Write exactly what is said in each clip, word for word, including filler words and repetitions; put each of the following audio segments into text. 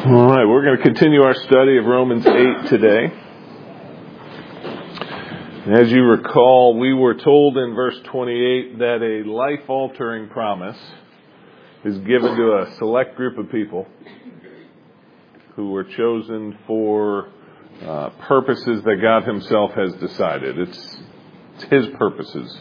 All right, we're going to continue our study of Romans eight today. As you recall, we were told in verse twenty-eight that a life-altering promise is given to a select group of people who were chosen for uh, purposes that God Himself has decided. It's, it's His purposes.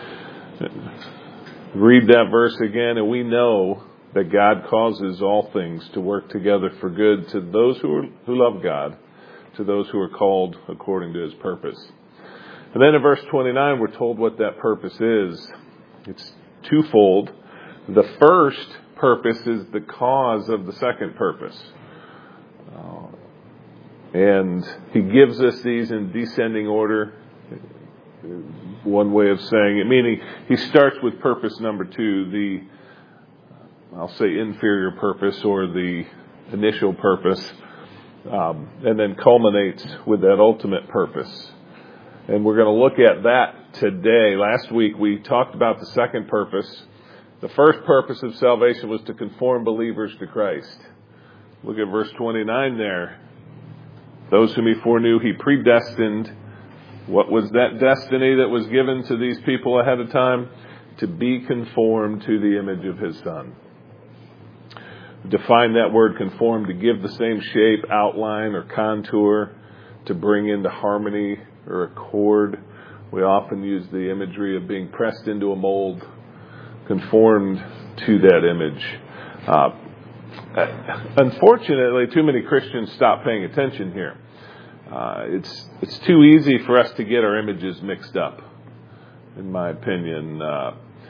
Read that verse again, and we know that God causes all things to work together for good to those who are, who love God, to those who are called according to His purpose. And then in verse twenty-nine, we're told what that purpose is. It's twofold. The first purpose is the cause of the second purpose. Uh, and He gives us these in descending order. One way of saying it, meaning He starts with purpose number two, the I'll say inferior purpose or the initial purpose, um, and then culminates with that ultimate purpose. And we're going to look at that today. Last week we talked about the second purpose. The first purpose of salvation was to conform believers to Christ. Look at verse twenty-nine there. Those whom He foreknew, He predestined. What was that destiny that was given to these people ahead of time? To be conformed to the image of His Son. Define that word conform, to give the same shape, outline, or contour, to bring into harmony or accord. We often use the imagery of being pressed into a mold, conformed to that image. Uh, unfortunately, too many Christians stop paying attention here. Uh, it's it's too easy for us to get our images mixed up, in my opinion. Uh,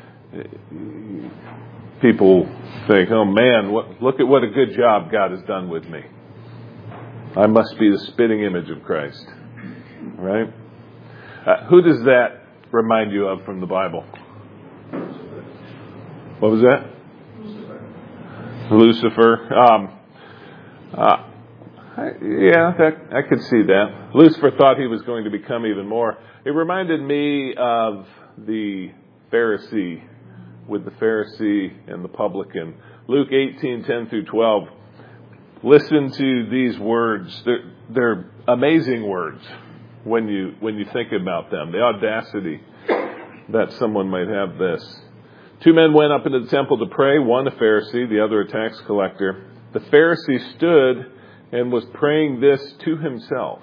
People think, oh man, what, look at what a good job God has done with me. I must be the spitting image of Christ. Right? Uh, who does that remind you of from the Bible? What was that? Lucifer. Lucifer. Um, uh, I, yeah, that, I could see that. Lucifer thought he was going to become even more. It reminded me of the Pharisee, with the Pharisee and the publican. Luke eighteen, ten through twelve. Listen to these words. They're, they're amazing words when you when you think about them. The audacity that someone might have this. Two men went up into the temple to pray, one a Pharisee, the other a tax collector. The Pharisee stood and was praying this to himself.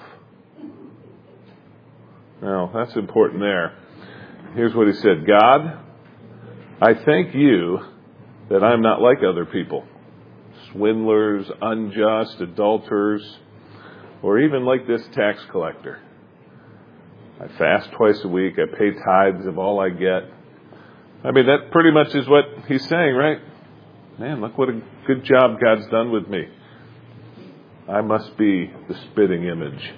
Now, that's important there. Here's what he said. God, I thank you that I'm not like other people, swindlers, unjust, adulterers, or even like this tax collector. I fast twice a week. I pay tithes of all I get. I mean, that pretty much is what he's saying, right? Man, look what a good job God's done with me. I must be the spitting image.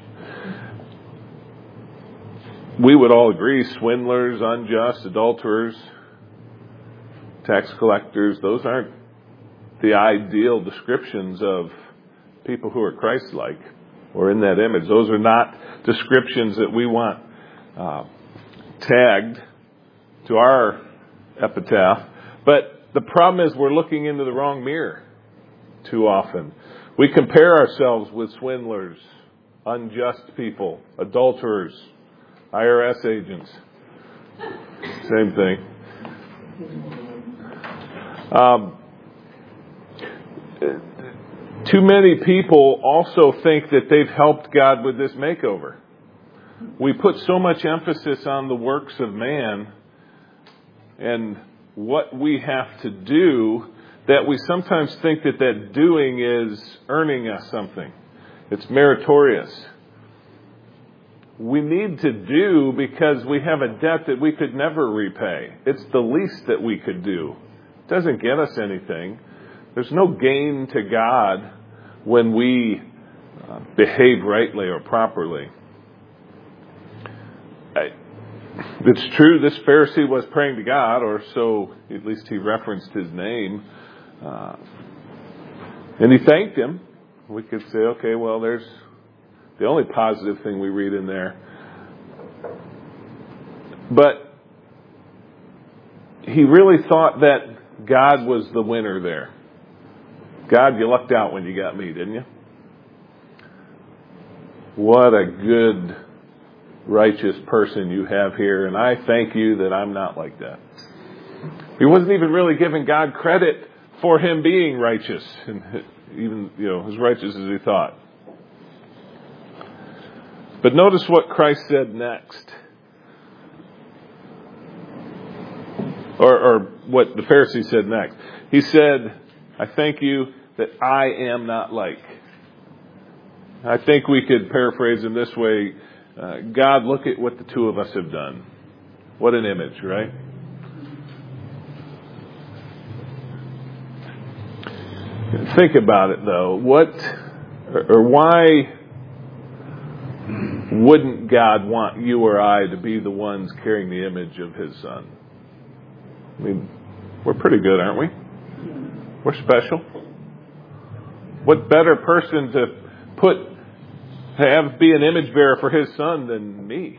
We would all agree, swindlers, unjust, adulterers, tax collectors, those aren't the ideal descriptions of people who are Christ-like or in that image. Those are not descriptions that we want uh, tagged to our epitaph. But the problem is we're looking into the wrong mirror too often. We compare ourselves with swindlers, unjust people, adulterers, I R S agents. Same thing. Um, too many people also think that they've helped God with this makeover. We put so much emphasis on the works of man and what we have to do that we sometimes think that that doing is earning us something. It's meritorious. We need to do because we have a debt that we could never repay. It's the least that we could do. Doesn't get us anything. There's no gain to God when we uh, behave rightly or properly. I, it's true this Pharisee was praying to God, or so at least he referenced His name. Uh, and he thanked Him. We could say, okay, well, there's the only positive thing we read in there. But he really thought that God was the winner there. God, you lucked out when you got me, didn't you? What a good, righteous person you have here, and I thank you that I'm not like that. He wasn't even really giving God credit for him being righteous, and even, you know, as righteous as he thought. But notice what Christ said next. Or, or what the Pharisee said next. He said, I thank you that I am not like. I think we could paraphrase him this way. Uh, God, look at what the two of us have done. What an image, right? Think about it, though. What, or, or why wouldn't God want you or I to be the ones carrying the image of his Son? I mean, we're pretty good, aren't we? We're special. What better person to put, to have be an image bearer for his Son than me?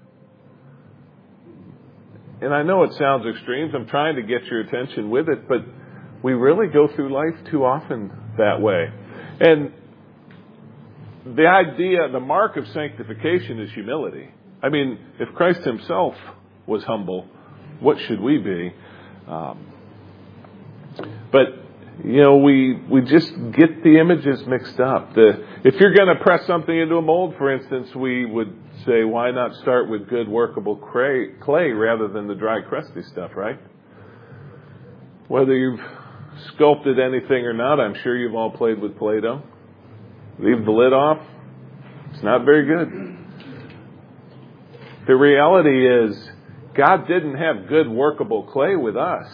And I know it sounds extreme. I'm trying to get your attention with it, but we really go through life too often that way. And the idea, the mark of sanctification is humility. I mean, if Christ himself was humble, what should we be? Um, but, you know, we we just get the images mixed up. The, if you're going to press something into a mold, for instance, we would say, why not start with good workable clay, clay rather than the dry, crusty stuff, right? Whether you've sculpted anything or not, I'm sure you've all played with Play-Doh. Leave the lid off. It's not very good. The reality is, God didn't have good workable clay with us.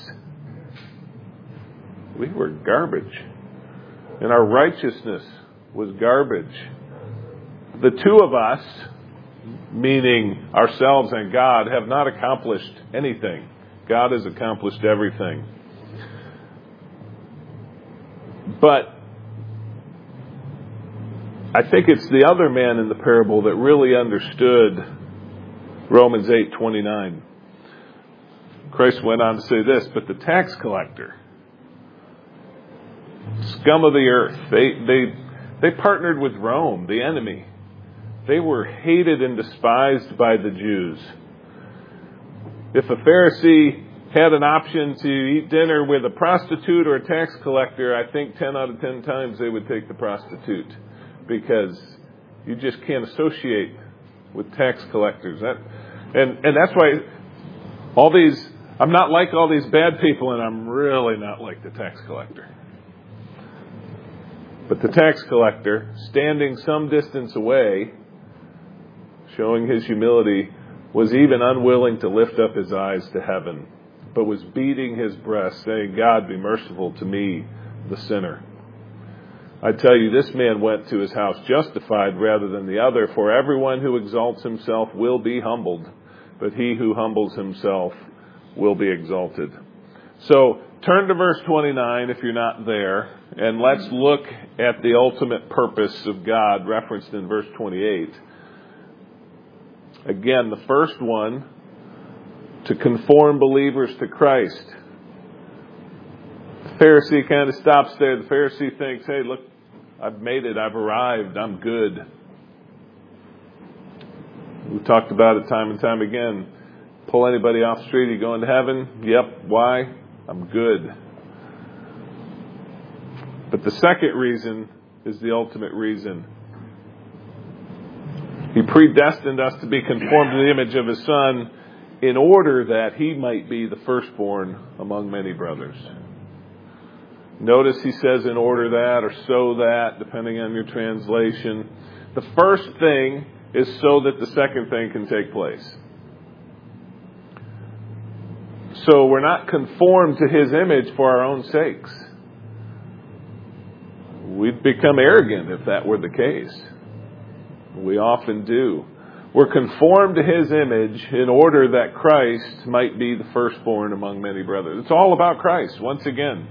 We were garbage. And our righteousness was garbage. The two of us, meaning ourselves and God, have not accomplished anything. God has accomplished everything. But I think it's the other man in the parable that really understood Romans eight twenty-nine. Christ went on to say this, but the tax collector, scum of the earth, they they they partnered with Rome, the enemy. They were hated and despised by the Jews. If a Pharisee had an option to eat dinner with a prostitute or a tax collector, I think ten out of ten times they would take the prostitute, because you just can't associate with tax collectors. That, and, and that's why all these, I'm not like all these bad people, and I'm really not like the tax collector. But the tax collector, standing some distance away, showing his humility, was even unwilling to lift up his eyes to heaven, but was beating his breast, saying, God, be merciful to me, the sinner. I tell you, this man went to his house justified rather than the other, for everyone who exalts himself will be humbled, but he who humbles himself will be exalted. So turn to verse twenty-nine if you're not there, and let's look at the ultimate purpose of God referenced in verse twenty-eight. Again, the first one, to conform believers to Christ. The Pharisee kind of stops there. The Pharisee thinks, hey, look, I've made it. I've arrived. I'm good. We've talked about it time and time again. Pull anybody off the street, you going to heaven? Yep. Why? I'm good. But the second reason is the ultimate reason. He predestined us to be conformed to the image of his Son in order that he might be the firstborn among many brothers. Notice he says in order that or so that, depending on your translation. The first thing is so that the second thing can take place. So we're not conformed to his image for our own sakes. We'd become arrogant if that were the case. We often do. We're conformed to his image in order that Christ might be the firstborn among many brothers. It's all about Christ, once again.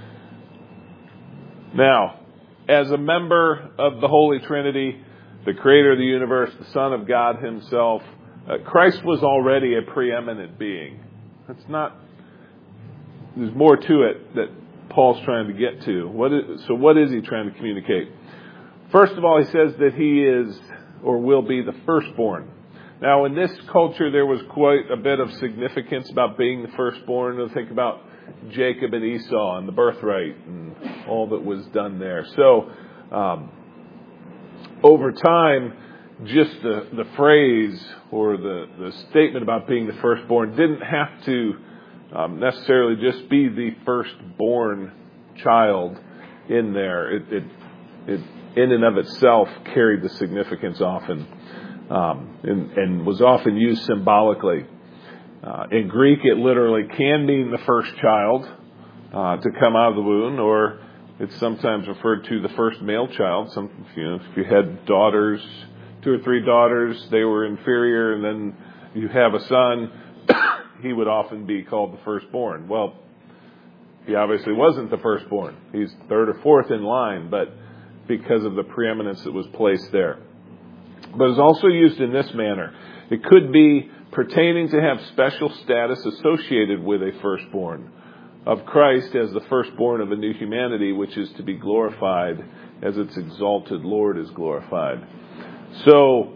Now, as a member of the Holy Trinity, the creator of the universe, the Son of God himself, uh, Christ was already a preeminent being. It's not, there's more to it that Paul's trying to get to. What is, so what is he trying to communicate? First of all, he says that he is or will be the firstborn. Now, in this culture, there was quite a bit of significance about being the firstborn. To think about Jacob and Esau and the birthright and all that was done there. So, um, over time, just the, the phrase or the, the statement about being the firstborn didn't have to um, necessarily just be the firstborn child in there. It, it, it in and of itself carried the significance often um, and, and was often used symbolically. Uh, in Greek, it literally can mean the first child uh, to come out of the womb, or it's sometimes referred to the first male child. Some, you know, if you had daughters, two or three daughters, they were inferior, and then you have a son, he would often be called the firstborn. Well, he obviously wasn't the firstborn. He's third or fourth in line, but because of the preeminence that was placed there. But it's also used in this manner. It could be pertaining to have special status associated with a firstborn of Christ as the firstborn of a new humanity, which is to be glorified as its exalted Lord is glorified. So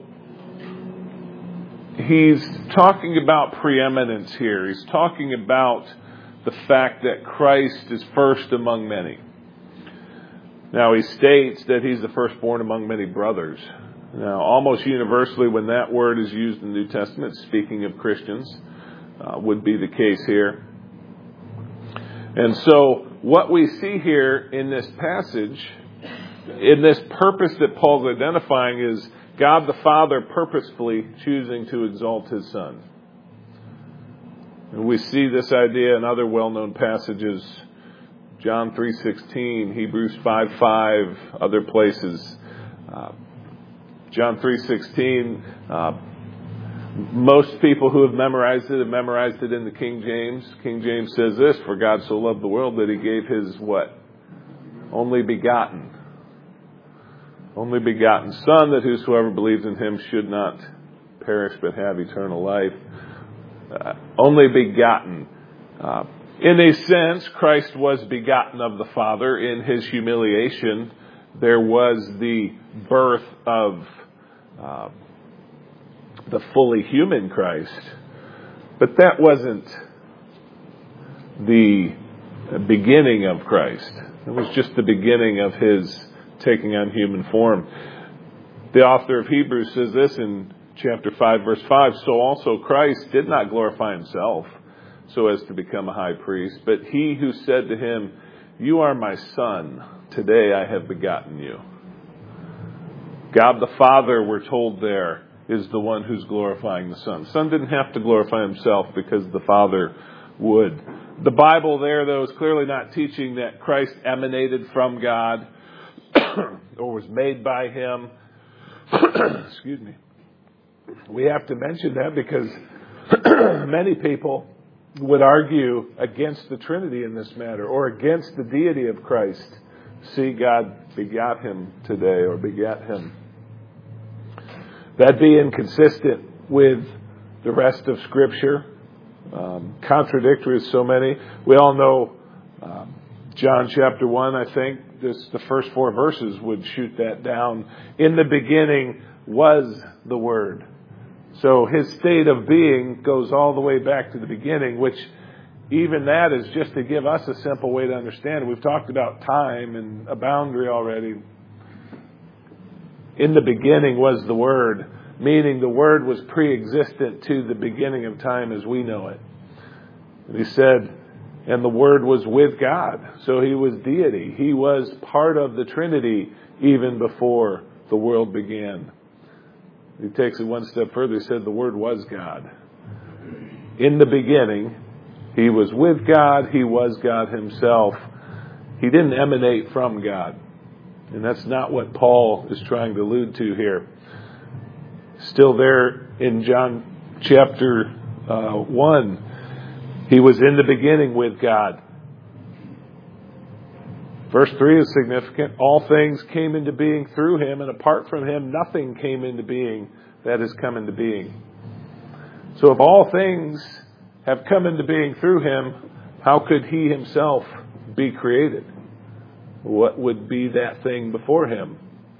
he's talking about preeminence here. He's talking about the fact that Christ is first among many. Now, he states that he's the firstborn among many brothers. Now, almost universally, when that word is used in the New Testament, speaking of Christians, uh, would be the case here. And so, what we see here in this passage, in this purpose that Paul's identifying, is God the Father purposefully choosing to exalt His Son. And we see this idea in other well-known passages. John three sixteen, Hebrews five five, other places. Uh, John three sixteen, uh, most people who have memorized it have memorized it in the King James. King James says this, for God so loved the world that He gave His what? Only begotten. Only begotten Son, that whosoever believes in Him should not perish but have eternal life. Uh, only begotten. Uh, In a sense, Christ was begotten of the Father. In His humiliation, there was the birth of uh, the fully human Christ. But that wasn't the beginning of Christ. It was just the beginning of His taking on human form. The author of Hebrews says this in chapter five, verse five, so also Christ did not glorify Himself so as to become a high priest, but He who said to Him, you are my Son, today I have begotten you. God the Father, we're told there, is the one who's glorifying the Son. The Son didn't have to glorify Himself because the Father would. The Bible there, though, is clearly not teaching that Christ emanated from God or was made by Him. Excuse me. We have to mention that because many people would argue against the Trinity in this matter, or against the deity of Christ. See, God begot Him today, or begat Him. That'd be inconsistent with the rest of Scripture, um, contradictory with so many. We all know um, John chapter one, I think, this, the first four verses would shoot that down. In the beginning was the Word. So His state of being goes all the way back to the beginning, which even that is just to give us a simple way to understand it. We've talked about time and a boundary already. In the beginning was the Word, meaning the Word was pre-existent to the beginning of time as we know it. And He said, and the Word was with God. So He was deity. He was part of the Trinity even before the world began. He takes it one step further. He said the Word was God. In the beginning, He was with God. He was God Himself. He didn't emanate from God. And that's not what Paul is trying to allude to here. Still there in John chapter uh, one, He was in the beginning with God. Verse three is significant. All things came into being through Him, and apart from Him, nothing came into being that has come into being. So if all things have come into being through Him, how could He Himself be created? What would be that thing before him?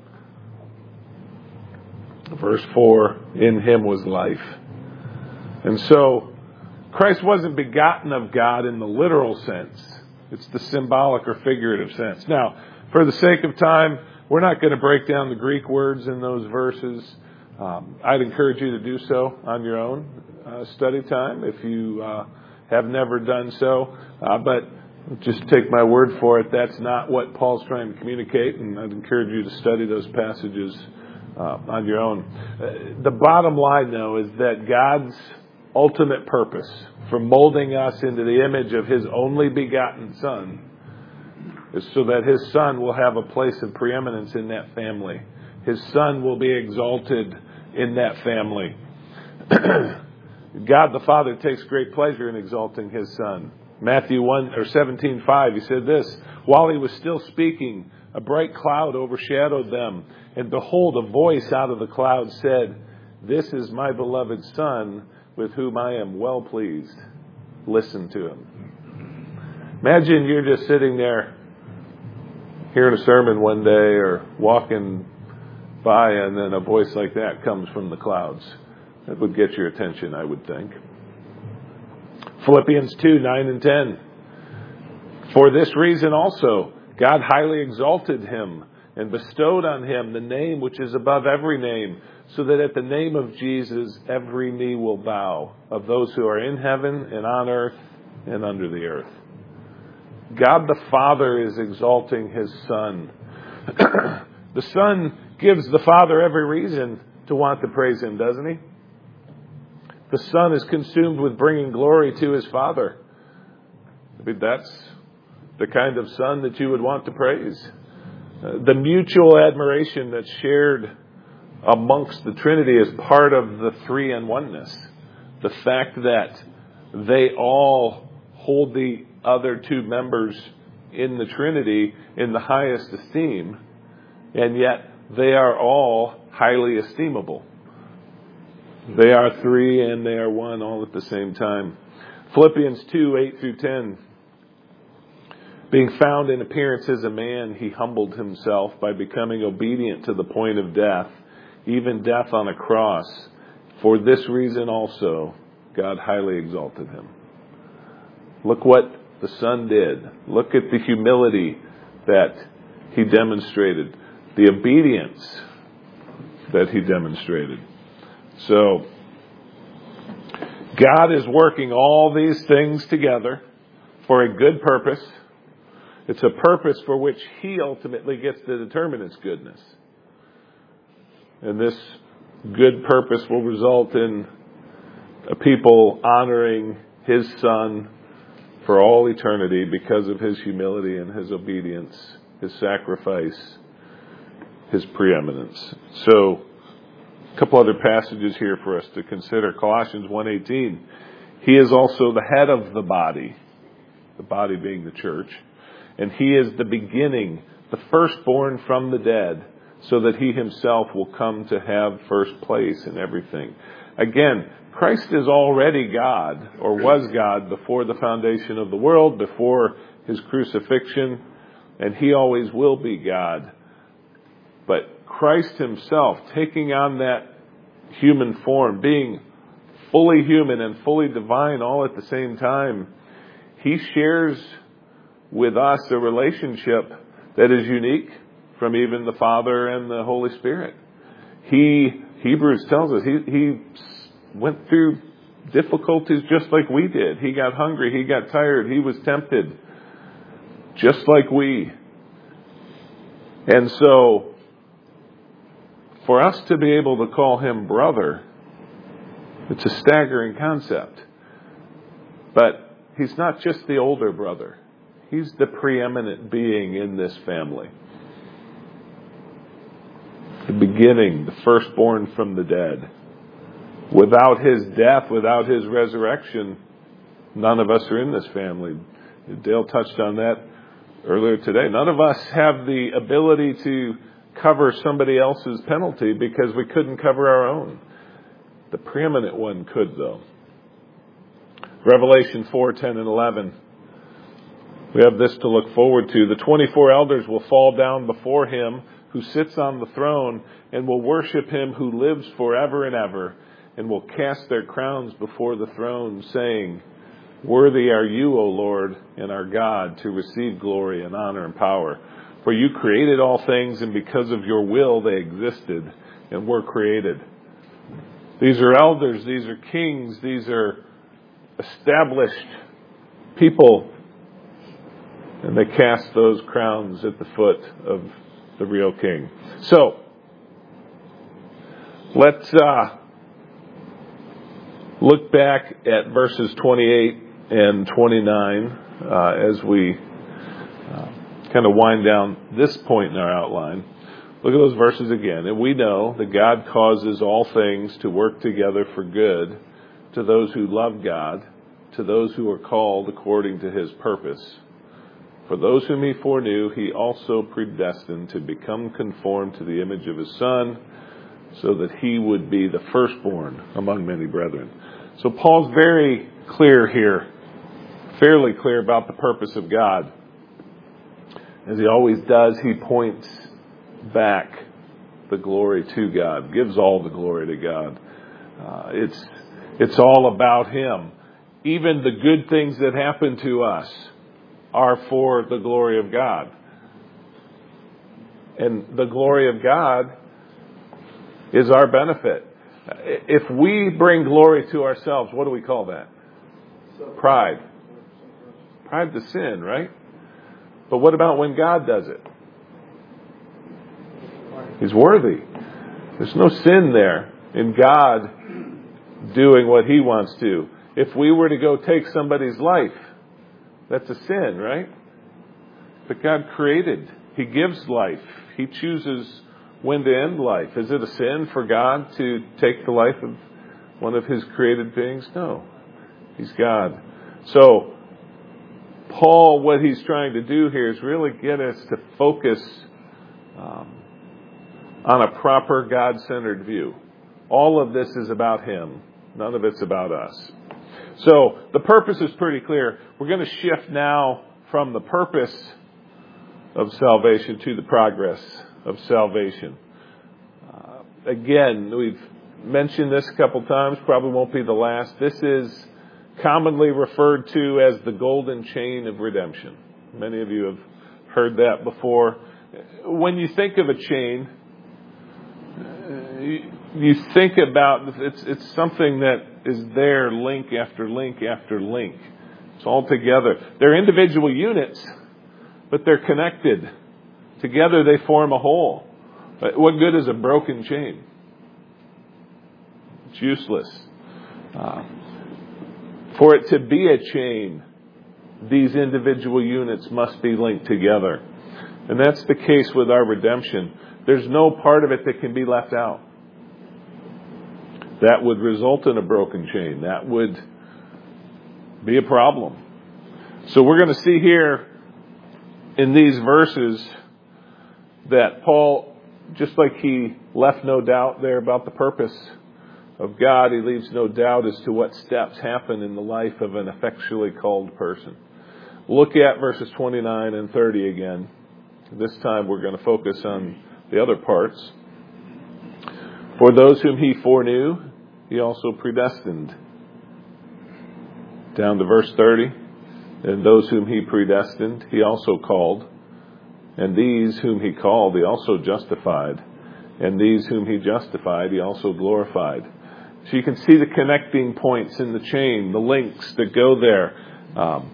Verse four, in him was life. And so, Christ wasn't begotten of God in the literal sense. It's the symbolic or figurative sense. Now, for the sake of time, we're not going to break down the Greek words in those verses. Um, I'd encourage you to do so on your own uh, study time if you uh, have never done so. Uh, but just take my word for it, that's not what Paul's trying to communicate, and I'd encourage you to study those passages uh, on your own. Uh, the bottom line, though, is that God's ultimate purpose for molding us into the image of His only begotten Son is so that His Son will have a place of preeminence in that family. His Son will be exalted in that family. God the Father takes great pleasure in exalting His Son. Matthew one or seventeen five, He said this, while He was still speaking, a bright cloud overshadowed them, and behold, a voice out of the cloud said, this is my beloved Son, with whom I am well pleased. Listen to Him. Imagine you're just sitting there hearing a sermon one day or walking by, and then a voice like that comes from the clouds. That would get your attention, I would think. Philippians two, nine and ten. For this reason also, God highly exalted Him and bestowed on Him the name which is above every name, so that at the name of Jesus every knee will bow, of those who are in heaven and on earth and under the earth. God the Father is exalting His Son. The Son gives the Father every reason to want to praise Him, doesn't He? The Son is consumed with bringing glory to His Father. I mean, that's the kind of Son that you would want to praise. Uh, the mutual admiration that's shared amongst the Trinity is part of the three in oneness. The fact that they all hold the other two members in the Trinity in the highest esteem, and yet they are all highly esteemable. They are three and they are one all at the same time. Philippians two, eight through ten. Being found in appearance as a man, He humbled Himself by becoming obedient to the point of death, even death on a cross. For this reason also, God highly exalted Him. Look what the Son did. Look at the humility that He demonstrated. The obedience that He demonstrated. So, God is working all these things together for a good purpose. It's a purpose for which He ultimately gets to determine its goodness. And this good purpose will result in a people honoring His Son for all eternity because of His humility and His obedience, His sacrifice, His preeminence. So, a couple other passages here for us to consider. Colossians one eighteen. He is also the head of the body, the body being the church, and He is the beginning, the firstborn from the dead, so that He Himself will come to have first place in everything. Again, Christ is already God, or was God, before the foundation of the world, before His crucifixion, and He always will be God. But Christ Himself, taking on that human form, being fully human and fully divine all at the same time, He shares with us a relationship that is unique from even the Father and the Holy Spirit. He, Hebrews tells us, He, he went through difficulties just like we did. He got hungry, He got tired, He was tempted, just like we. And so, for us to be able to call Him brother, it's a staggering concept. But He's not just the older brother. He's the preeminent being in this family. The beginning, the firstborn from the dead. Without His death, without His resurrection, none of us are in this family. Dale touched on that earlier today. None of us have the ability to cover somebody else's penalty because we couldn't cover our own. The preeminent one could, though. Revelation four, ten and eleven. We have this to look forward to. The twenty-four elders will fall down before him who sits on the throne and will worship him who lives forever and ever, and will cast their crowns before the throne, saying, "Worthy are you, O Lord, and our God, to receive glory and honor and power. For you created all things, and because of your will they existed and were created." These are elders, these are kings, these are established people, and they cast those crowns at the foot of the real king. So, let's uh, look back at verses twenty-eight and twenty-nine uh, as we uh, kind of wind down this point in our outline. Look at those verses again. And we know that God causes all things to work together for good to those who love God, to those who are called according to his purpose. For those whom he foreknew, he also predestined to become conformed to the image of his Son, so that he would be the firstborn among many brethren. So Paul's very clear here, fairly clear about the purpose of God. As he always does, he points back the glory to God, gives all the glory to God. Uh, it's, it's all about him. Even the good things that happen to us are for the glory of God. And the glory of God is our benefit. If we bring glory to ourselves, what do we call that? Pride. Pride's a sin, right? But what about when God does it? He's worthy. There's no sin there in God doing what he wants to. If we were to go take somebody's life, that's a sin, right? But God created. He gives life. He chooses when to end life. Is it a sin for God to take the life of one of his created beings? No. He's God. So, Paul, what he's trying to do here is really get us to focus um, on a proper God-centered view. All of this is about him. None of it's about us. So, the purpose is pretty clear. We're going to shift now from the purpose of salvation to the progress of salvation. Uh, again, we've mentioned this a couple times, probably won't be the last. This is commonly referred to as the golden chain of redemption. Many of you have heard that before. When you think of a chain, you think about it's it's something that is there, link after link after link. It's all together. They're individual units, but they're connected. Together they form a whole. But what good is a broken chain? It's useless. Uh, for it to be a chain, these individual units must be linked together. And that's the case with our redemption. There's no part of it that can be left out. That would result in a broken chain. That would be a problem. So we're going to see here in these verses that Paul, just like he left no doubt there about the purpose of God, he leaves no doubt as to what steps happen in the life of an effectually called person. Look at verses twenty-nine and thirty again. This time we're going to focus on the other parts. For those whom he foreknew, he also predestined. Down to verse thirty. And those whom he predestined, he also called. And these whom he called, he also justified. And these whom he justified, he also glorified. So you can see the connecting points in the chain, the links that go there. Um,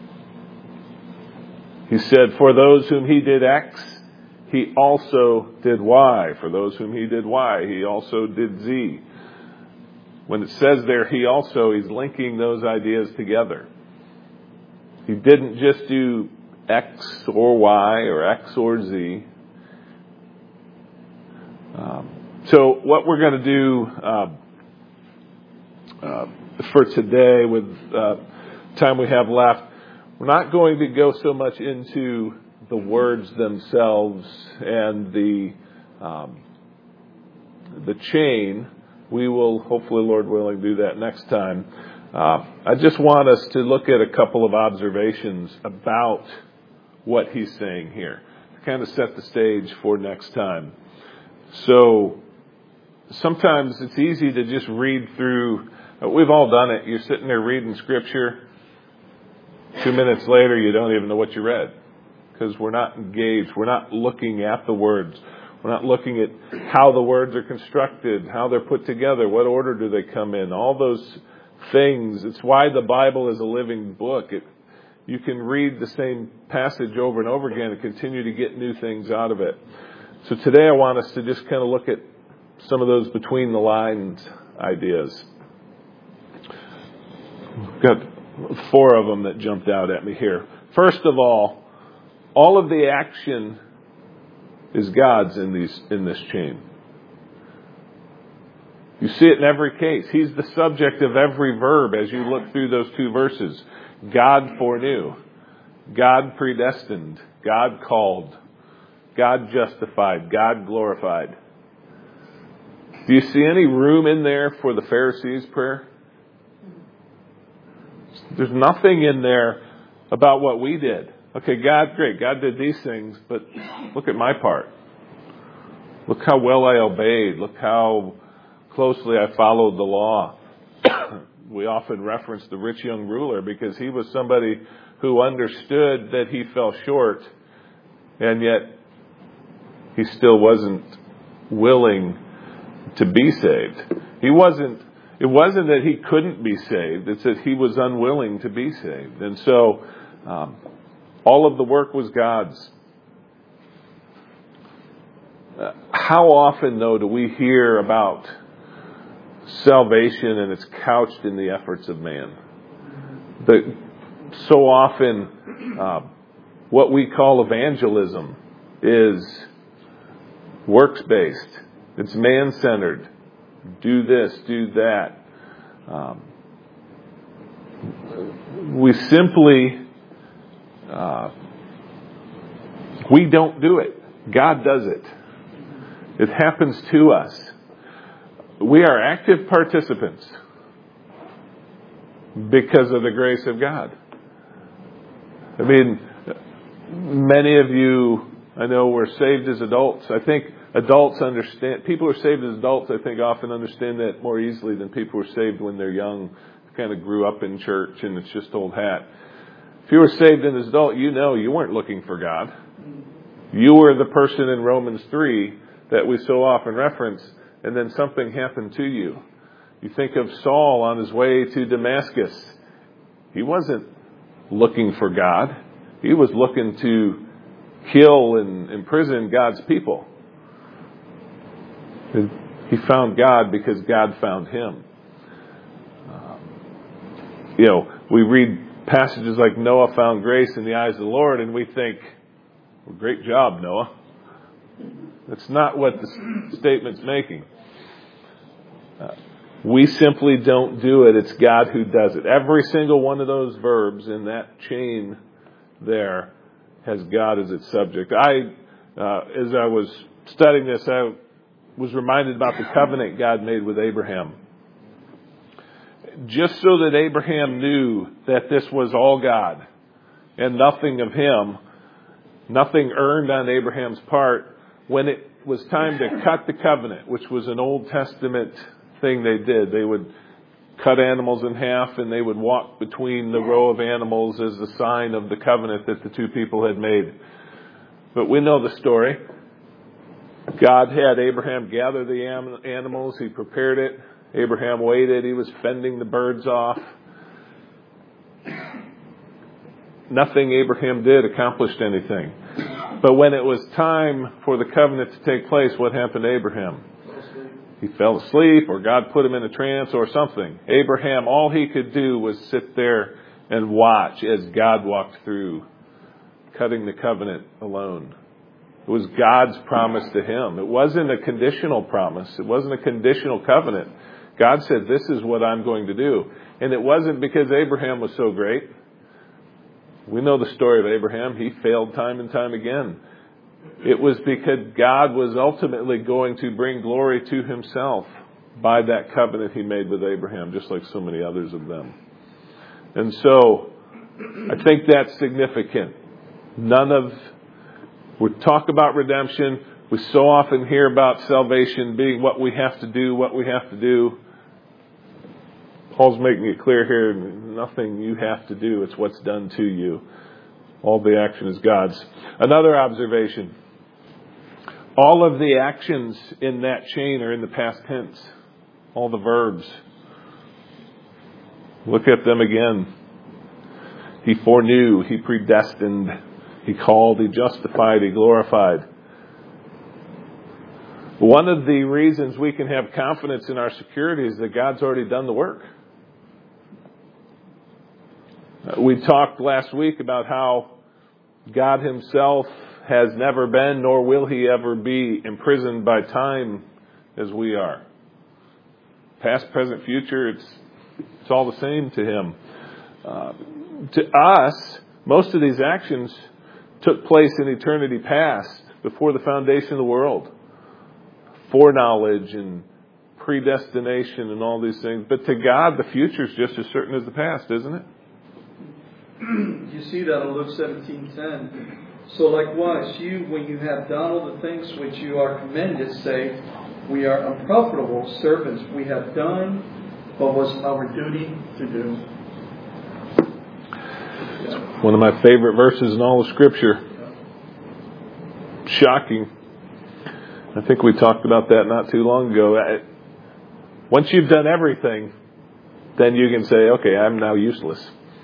he said, for those whom he did X, he also did Y. For those whom he did Y, he also did Z. When it says there, he also, he's linking those ideas together. He didn't just do X or Y or X or Z. Um, so what we're going to do uh, uh, for today with uh, time we have left, we're not going to go so much into the words themselves and the um, the chain. We will, hopefully, Lord willing, do that next time. Uh, I just want us to look at a couple of observations about what he's saying here, to kind of set the stage for next time. So sometimes it's easy to just read through. Uh, we've all done it. You're sitting there reading Scripture. Two minutes later, you don't even know what you read because we're not engaged. We're not looking at the words. We're not looking at how the words are constructed, how they're put together, what order do they come in, all those things. It's why the Bible is a living book. It, you can read the same passage over and over again and continue to get new things out of it. So today I want us to just kind of look at some of those between the lines ideas. I've got four of them that jumped out at me here. First of all, all of the action is God's in these in this chain. You see it in every case. He's the subject of every verb as you look through those two verses. God foreknew. God predestined. God called. God justified. God glorified. Do you see any room in there for the Pharisees' prayer? There's nothing in there about what we did. Okay, God, great. God did these things, but look at my part. Look how well I obeyed. Look how closely I followed the law. We often reference the rich young ruler because he was somebody who understood that he fell short, and yet he still wasn't willing to be saved. He wasn't, it wasn't that he couldn't be saved. It's that he was unwilling to be saved. And so, um, all of the work was God's. Uh, how often, though, do we hear about salvation and it's couched in the efforts of man? The, so often, uh, what we call evangelism is works-based. It's man-centered. Do this, do that. Um, we simply, uh, we don't do it. God does it. It happens to us. We are active participants because of the grace of God. I mean, many of you, I know, were saved as adults. I think adults understand, people who are saved as adults, I think, often understand that more easily than people who are saved when they're young, kind of grew up in church and it's just old hat. If you were saved as an adult, you know you weren't looking for God. You were the person in Romans three that we so often reference, and then something happened to you. You think of Saul on his way to Damascus. He wasn't looking for God. He was looking to kill and imprison God's people. He found God because God found him. Um, you know, we read passages like Noah found grace in the eyes of the Lord, and we think, well, great job, Noah. That's not what the statement's making. Uh, we simply don't do it. It's God who does it. Every single one of those verbs in that chain there has God as its subject. I, uh, as I was studying this, I was reminded about the covenant God made with Abraham. Just so that Abraham knew that this was all God and nothing of him, nothing earned on Abraham's part. When it was time to cut the covenant, which was an Old Testament thing they did, they would cut animals in half and they would walk between the row of animals as a sign of the covenant that the two people had made. But we know the story. God had Abraham gather the animals. He prepared it. Abraham waited. He was fending the birds off. Nothing Abraham did accomplished anything. But when it was time for the covenant to take place, what happened to Abraham? He fell asleep, or God put him in a trance or something. Abraham, all he could do was sit there and watch as God walked through, cutting the covenant alone. It was God's promise to him. It wasn't a conditional promise. It wasn't a conditional covenant. God said, this is what I'm going to do. And it wasn't because Abraham was so great. We know the story of Abraham. He failed time and time again. It was because God was ultimately going to bring glory to himself by that covenant he made with Abraham, just like so many others of them. And so, I think that's significant. None of, we talk about redemption, we so often hear about salvation being what we have to do, what we have to do. Paul's making it clear here, nothing you have to do, it's what's done to you. All the action is God's. Another observation. All of the actions in that chain are in the past tense. All the verbs. Look at them again. He foreknew, he predestined, he called, he justified, he glorified. One of the reasons we can have confidence in our security is that God's already done the work. We talked last week about how God himself has never been, nor will he ever be, imprisoned by time as we are. Past, present, future, it's it's all the same to him. Uh, to us, most of these actions took place in eternity past, before the foundation of the world. Foreknowledge and predestination and all these things. But to God, the future is just as certain as the past, isn't it? You see that in Luke seventeen ten. So likewise, you, when you have done all the things which you are commanded, say, we are unprofitable servants. We have done what was our duty to do. Yeah. One of my favorite verses in all of Scripture. Yeah. Shocking. I think we talked about that not too long ago. Once you've done everything, then you can say, okay, I'm now useless.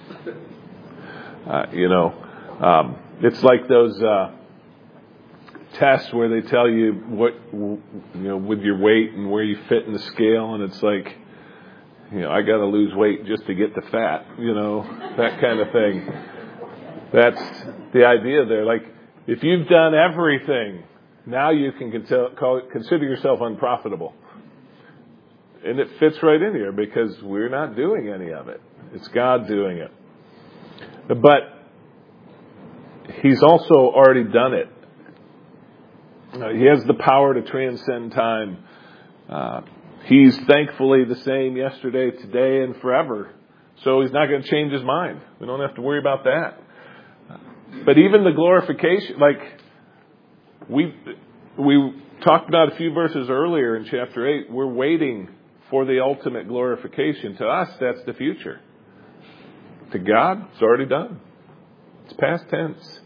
Uh, you know, um, it's like those uh, tests where they tell you what, you know, with your weight and where you fit in the scale, and it's like, you know, I got to lose weight just to get the fat, you know, that kind of thing. That's the idea there. Like, if you've done everything, now you can consider yourself unprofitable. And it fits right in here because we're not doing any of it. It's God doing it. But he's also already done it. Uh, he has the power to transcend time. Uh, he's thankfully the same yesterday, today, and forever. So he's not going to change his mind. We don't have to worry about that. But even the glorification, like we we talked about a few verses earlier in chapter eight, we're waiting for the ultimate glorification. To us, that's the future. To God, it's already done. It's past tense.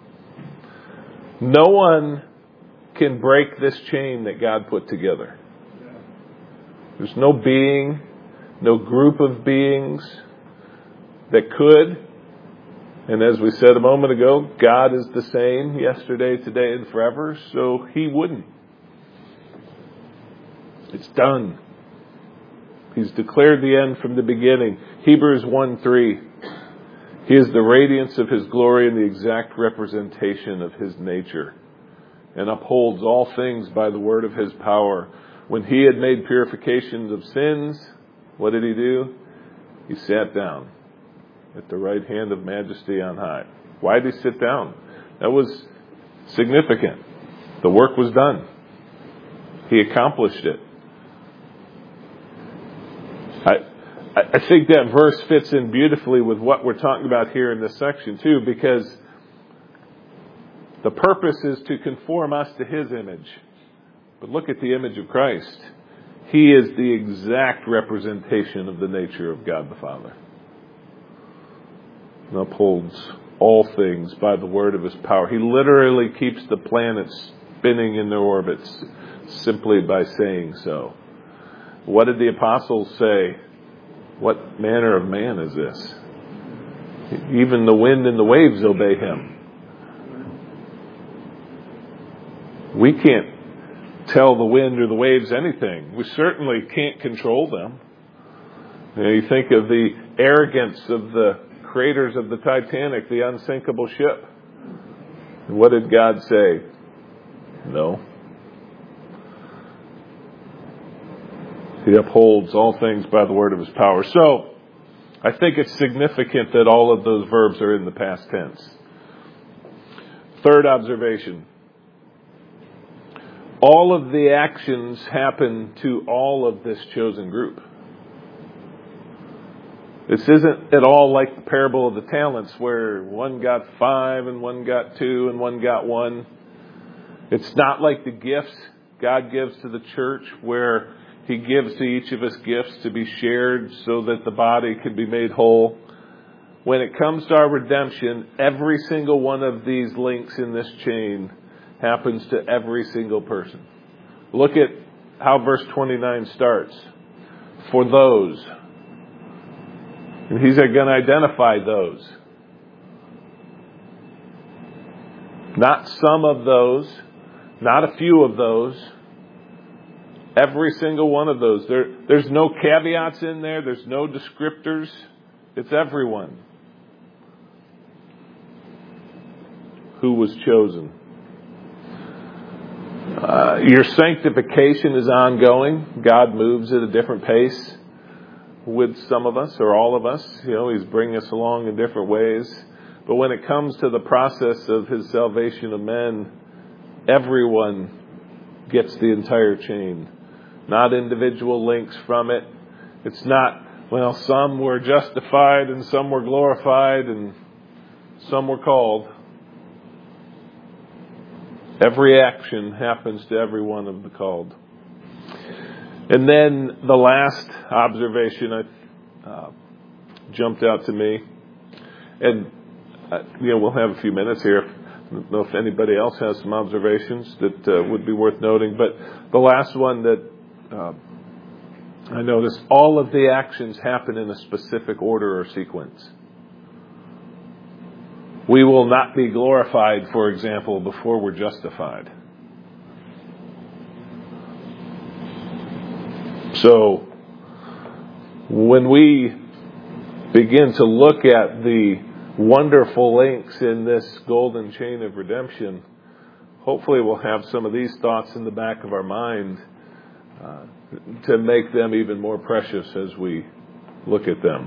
No one can break this chain that God put together. There's no being, no group of beings that could. And as we said a moment ago, God is the same yesterday, today, and forever, so he wouldn't. It's done. He's declared the end from the beginning. Hebrews one three. He is the radiance of his glory and the exact representation of his nature, and upholds all things by the word of his power. When he had made purifications of sins, what did he do? He sat down at the right hand of majesty on high. Why did he sit down? That was significant. The work was done. He accomplished it. I I think that verse fits in beautifully with what we're talking about here in this section too, because the purpose is to conform us to his image. But look at the image of Christ. He is the exact representation of the nature of God the Father. And upholds all things by the word of his power. He literally keeps the planets spinning in their orbits simply by saying so. What did the apostles say? What manner of man is this? Even the wind and the waves obey him. We can't tell the wind or the waves anything. We certainly can't control them. You know, you think of the arrogance of the creators of the Titanic, the unsinkable ship. And what did God say? No. He upholds all things by the word of his power. So, I think it's significant that all of those verbs are in the past tense. Third observation. All of the actions happen to all of this chosen group. This isn't at all like the parable of the talents where one got five and one got two and one got one. It's not like the gifts God gives to the church where He gives to each of us gifts to be shared so that the body can be made whole. When it comes to our redemption, every single one of these links in this chain happens to every single person. Look at how verse twenty-nine starts. For those. And He's going to identify those. Not some of those. Not a few of those. Every single one of those. There, there's no caveats in there. There's no descriptors. It's everyone who was chosen. Uh, your sanctification is ongoing. God moves at a different pace with some of us or all of us. You know, He's bringing us along in different ways. But when it comes to the process of His salvation of men, everyone gets the entire chain. Not individual links from it. It's not, well, some were justified and some were glorified and some were called. Every action happens to every one of the called. And then the last observation I, uh, jumped out to me, and uh, you know, we'll have a few minutes here. I don't know if anybody else has some observations that uh, would be worth noting, but the last one that uh, I noticed, all of the actions happen in a specific order or sequence. We will not be glorified, for example, before we're justified. So, when we begin to look at the wonderful links in this golden chain of redemption, hopefully we'll have some of these thoughts in the back of our mind uh, to make them even more precious as we look at them.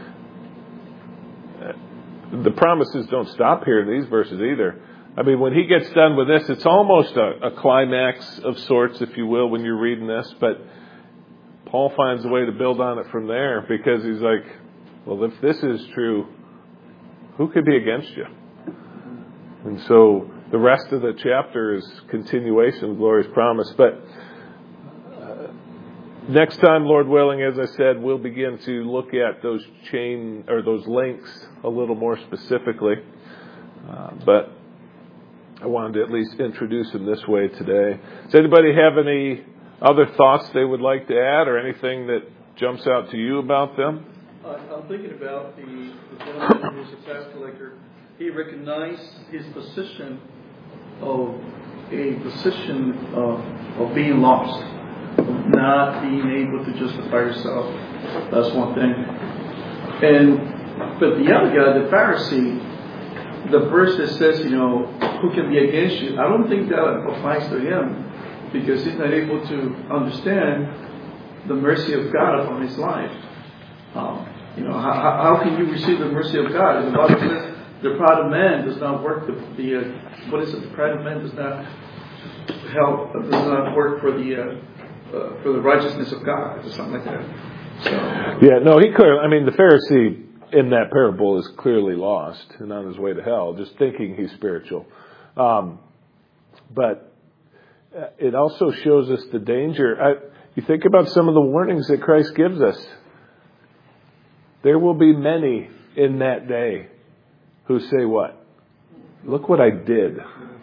The promises don't stop here in these verses either. I mean, when he gets done with this, it's almost a, a climax of sorts, if you will, when you're reading this. But Paul finds a way to build on it from there, because he's like, well, if this is true, who could be against you? And so the rest of the chapter is continuation of glory's promise. But uh, next time, Lord willing, as I said, we'll begin to look at those chain or those links a little more specifically. Uh, but I wanted to at least introduce them this way today. Does anybody have any other thoughts they would like to add, or anything that jumps out to you about them? Uh, I'm thinking about the, the gentleman who was a tax collector. He recognized his position of a position of, of being lost, of not being able to justify yourself. That's one thing. And but the other guy, the Pharisee, the verse that says, you know, who can be against you? I don't think that applies to him, because he's not able to understand the mercy of God upon his life. Um, you know, how, how can you receive the mercy of God? The Bible says the pride of man does not work. The, the uh, what is it? The pride of man does not help. Does not work for the uh, uh, for the righteousness of God, or something like that. So yeah, no, he clearly. I mean, the Pharisee in that parable is clearly lost and on his way to hell, just thinking he's spiritual. Um, but it also shows us the danger. I, you think about some of the warnings that Christ gives us. There will be many in that day who say what? Look what I did.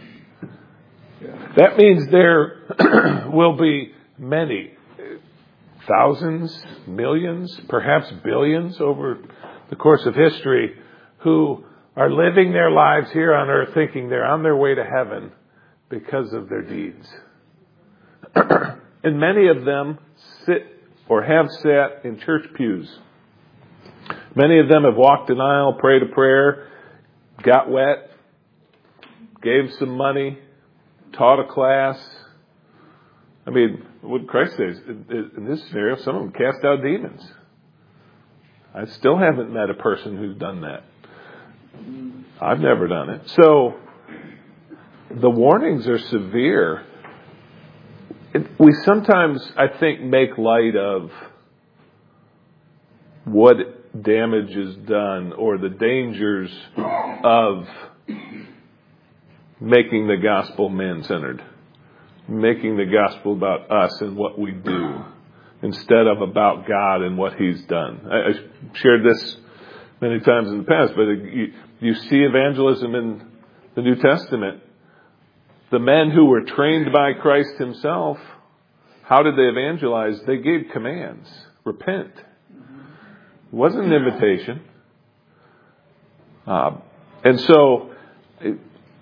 That means there will be many, thousands, millions, perhaps billions over the course of history, who are living their lives here on earth thinking they're on their way to heaven because of their deeds. And many of them sit or have sat in church pews. Many of them have walked an aisle, prayed a prayer, got wet, gave some money, taught a class. I mean, what Christ says, in this scenario, some of them cast out demons. I still haven't met a person who's done that. I've never done it. So, the warnings are severe. It, we sometimes, I think, make light of what damage is done or the dangers of making the gospel man-centered, making the gospel about us and what we do instead of about God and what He's done. I, I shared this many times in the past, but you, you see evangelism in the New Testament. The men who were trained by Christ Himself, how did they evangelize? They gave commands. Repent. It wasn't an invitation. Uh, and so, it,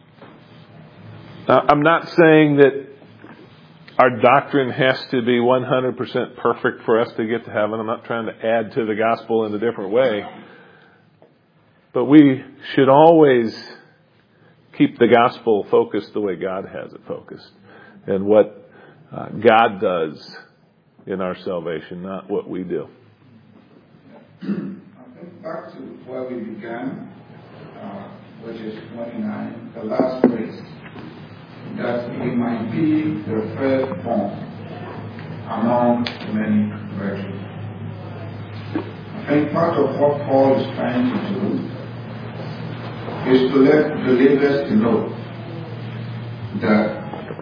I'm not saying that our doctrine has to be one hundred percent perfect for us to get to heaven. I'm not trying to add to the gospel in a different way. But we should always keep the gospel focused the way God has it focused. And what uh, God does in our salvation, not what we do. I think back to where we began, uh, which is twenty-nine, the last phrase, that he might be the firstborn among many brethren. I think part of what Paul is trying to do is to let believers to know that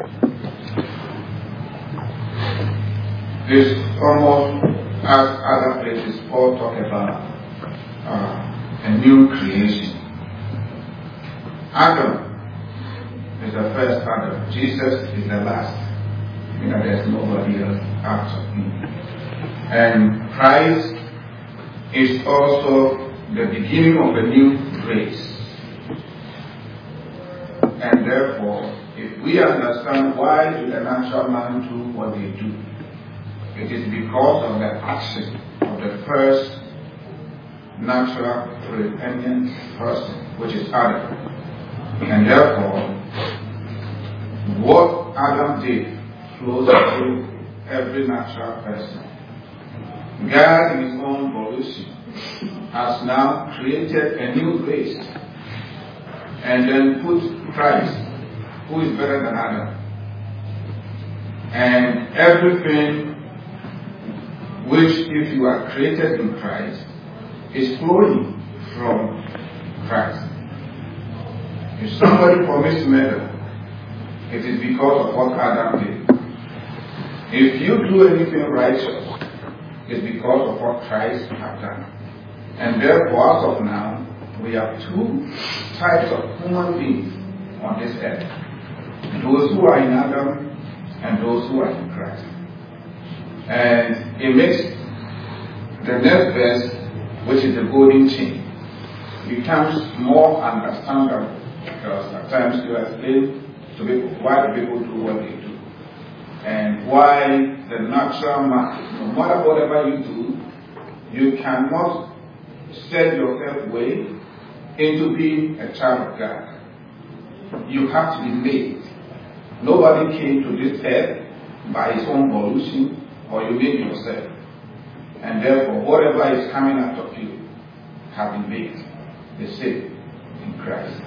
it's almost as other places Paul talk about uh, a new creation. Adam is the first Adam. Jesus is the last. You know, there's nobody else after him. And Christ is also the beginning of a new race. And therefore, if we understand why do the natural man do what they do, it is because of the action of the first natural repentant person, which is Adam. And therefore, what Adam did flows through every natural person. God, in His own volition, has now created a new race and then put Christ, who is better than Adam. And everything which, if you are created in Christ, is flowing from Christ. If somebody commits murder, it is because of what Adam did. If you do anything righteous, it's because of what Christ has done. And therefore, as of now, we have two types of human beings on this earth. Those who are in Adam and those who are in Christ. And it makes the next verse, which is the golden chain, becomes more understandable. Because at times you explain to people why people do what they do. And why the natural man, no matter whatever you do, you cannot set yourself way into being a child of God. You have to be made. Nobody came to this earth by his own volition, or you made yourself. And therefore, whatever is coming out of you have been made the same in Christ.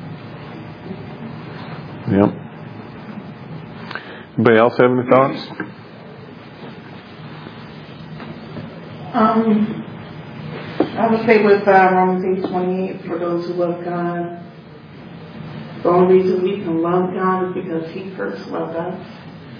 Yep. Anybody else have any thoughts? Um, I would say with uh, Romans eight twenty-eight, for those who love God, the only reason we can love God is because He first loved us.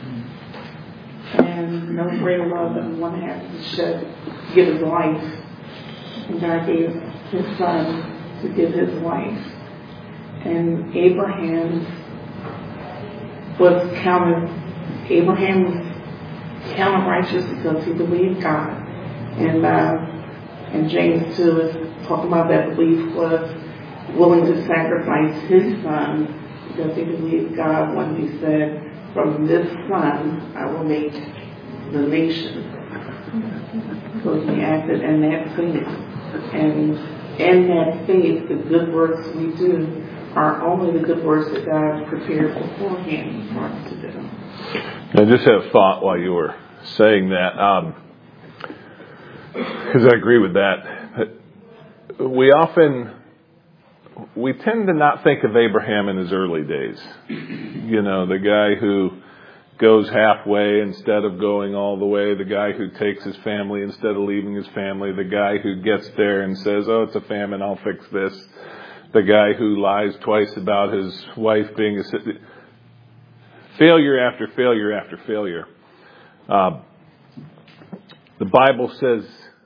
And no greater love than one has to shed, to give His life. And God gave His Son to give His life. And Abraham was counted, Abraham was counted righteous because he believed God. And uh, and James two is talking about that belief was willing to sacrifice his son because he believed God when He said, "From this son I will make the nation." So He acted in that faith. And in that faith, the good works we do are only the good works that God prepared beforehand for us to do. I just had a thought while you were saying that, um, because I agree with that. We often, we tend to not think of Abraham in his early days. You know, the guy who goes halfway instead of going all the way, the guy who takes his family instead of leaving his family, the guy who gets there and says, oh, it's a famine, I'll fix this, the guy who lies twice about his wife being a failure after failure after failure. Uh, the Bible says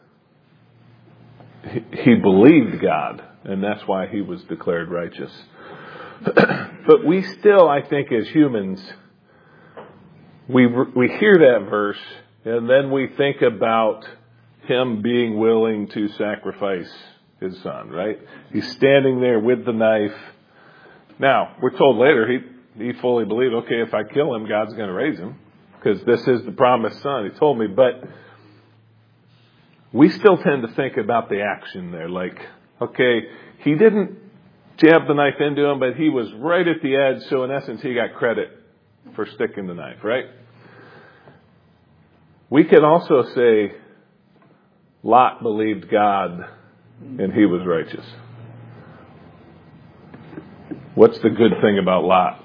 he believed God, and that's why he was declared righteous. But we still, I think, as humans, we we hear that verse, and then we think about him being willing to sacrifice his son, right? He's standing there with the knife. Now, we're told later he, he fully believed, okay, if I kill him, God's going to raise him, because this is the promised son. He told me, but we still tend to think about the action there, like, okay, he didn't jab the knife into him, but he was right at the edge, so in essence he got credit for sticking the knife, right? We can also say Lot believed God and he was righteous. What's the good thing about Lot?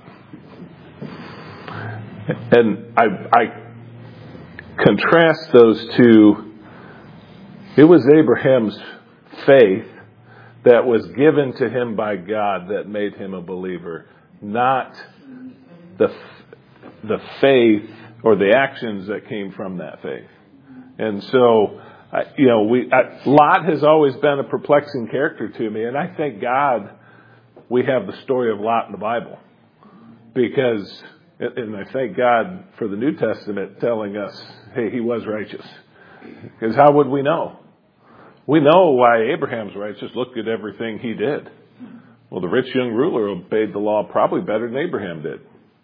And I, I contrast those two. It was Abraham's faith that was given to him by God that made him a believer, not the the faith or the actions that came from that faith. And so, I, you know, we I, Lot has always been a perplexing character to me, and I thank God we have the story of Lot in the Bible, because, and I thank God for the New Testament telling us, hey, he was righteous. Because how would we know? We know why Abraham's righteous. Look at everything he did. Well, the rich young ruler obeyed the law probably better than Abraham did.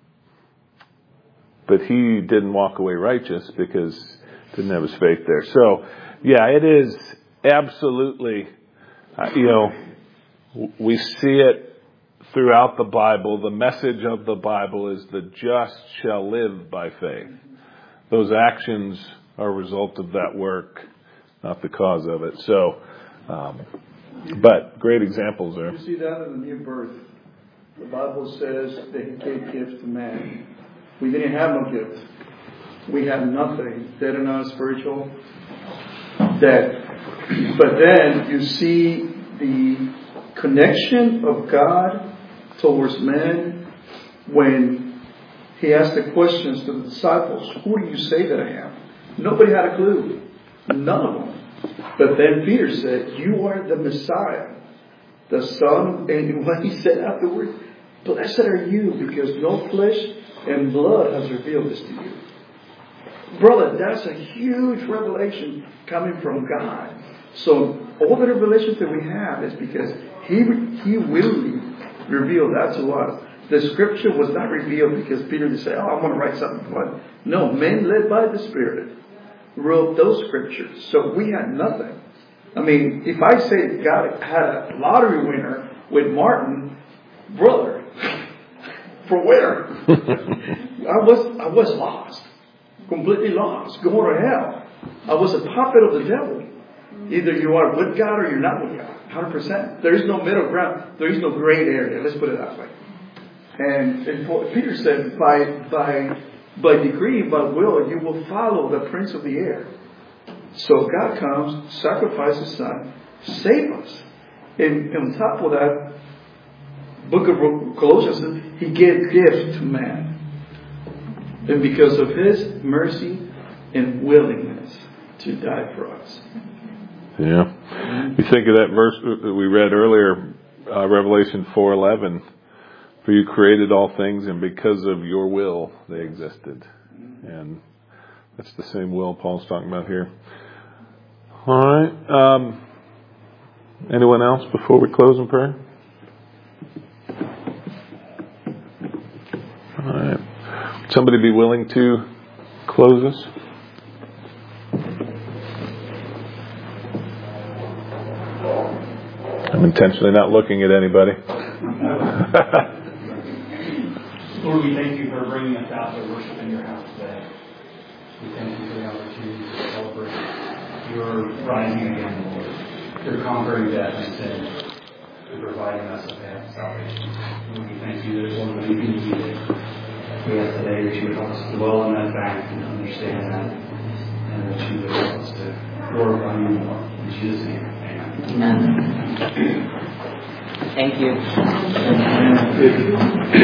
But he didn't walk away righteous because he didn't have his faith there. So, yeah, it is absolutely, uh, you know, we see it throughout the Bible. The message of the Bible is the just shall live by faith. Those actions are a result of that work, not the cause of it. So, um, but great examples there. You see that in the new birth. The Bible says that he gave gifts to man. We didn't have no gift. We had nothing. Dead and non-spiritual. Dead. But then you see the connection of God towards man when he asked the questions to the disciples. Who do you say that I am? Nobody had a clue. None of them. But then Peter said, you are the Messiah, the Son. And what he said afterwards, blessed are you, because no flesh and blood has revealed this to you. Brother, that's a huge revelation coming from God. So all the revelations that we have is because He He willingly revealed that to us. The scripture was not revealed because Peter just said, oh, I want to write something for it. No, men led by the Spirit wrote those scriptures. So we had nothing. I mean, if I say God had a lottery winner with Martin, brother, for where? I was I was lost. Completely lost. Going to hell. I was a puppet of the devil. Either you are with God or you're not with God. one hundred percent. There is no middle ground. There is no gray area. Let's put it that way. And, and Peter said, by by by decree, by will, you will follow the prince of the air. So God comes, sacrifices His Son, save us. And, and on top of that, Book of Colossians says He gave gifts to man. And because of His mercy and willingness to die for us. Yeah. You think of that verse that we read earlier, uh, Revelation four eleven. For you created all things, and because of your will, they existed. And that's the same will Paul's talking about here. All right. Um, anyone else before we close in prayer? All right. Would somebody be willing to close us? I'm intentionally not looking at anybody. Lord, we thank you for bringing us out to worship in your house today. We thank you for the opportunity to celebrate your rising again, Lord, your conquering death and sin, and providing us a path of salvation. Lord, we thank you that, Lord, when you need it, We ask today that you would help us to dwell on that fact and understand that, and that you would help us to glorify you more. In Jesus' name, amen. Amen. Thank you.